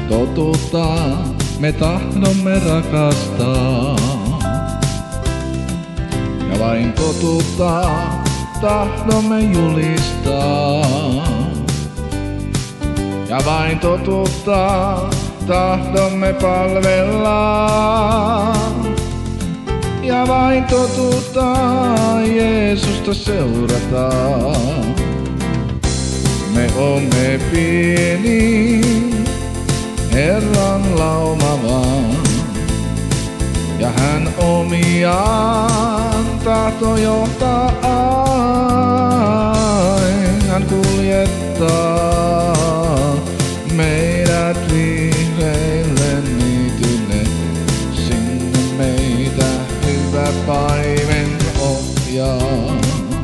Totuutta me tahdomme rakastaa. Ja vain totuutta tahdomme julistaa. Ja vain totuutta tahdomme palvella. Ja vain totuutta Jeesusta seurataan. Me olemme pieni Herran lauma vaan. Ja hän omiaan tahto johtaa aina. Hän kuljettaa meidät vihreille niitylle. Sinne meitä hyvä paimen ohjaa.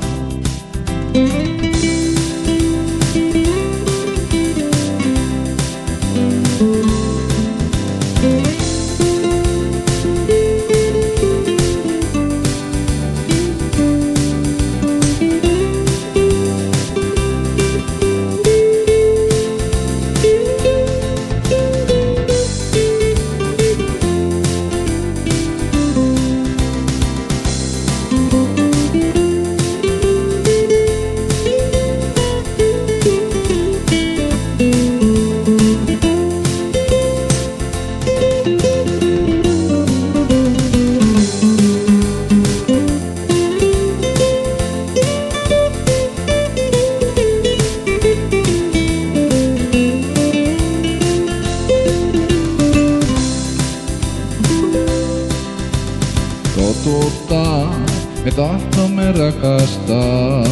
Totuutta me tahdomme rakastaa.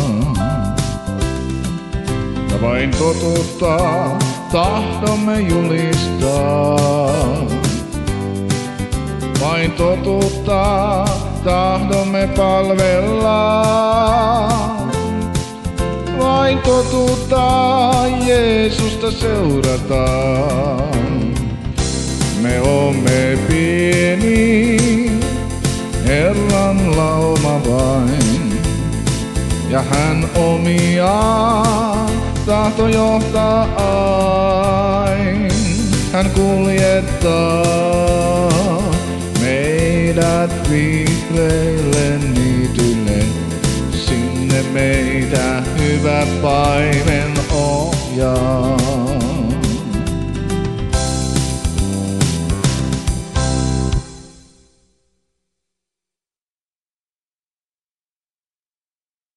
Ja vain totuutta tahdomme julistaa. Vain totuutta tahdomme palvella. Vain totuutta Jeesusta seurataan. Me olemme pieni Herran lauma vain, ja hän omiaan tahto johtaa aina. Hän kuljettaa meidät vihreille niitylle. Sinne meitä hyvä paimen ohjaa.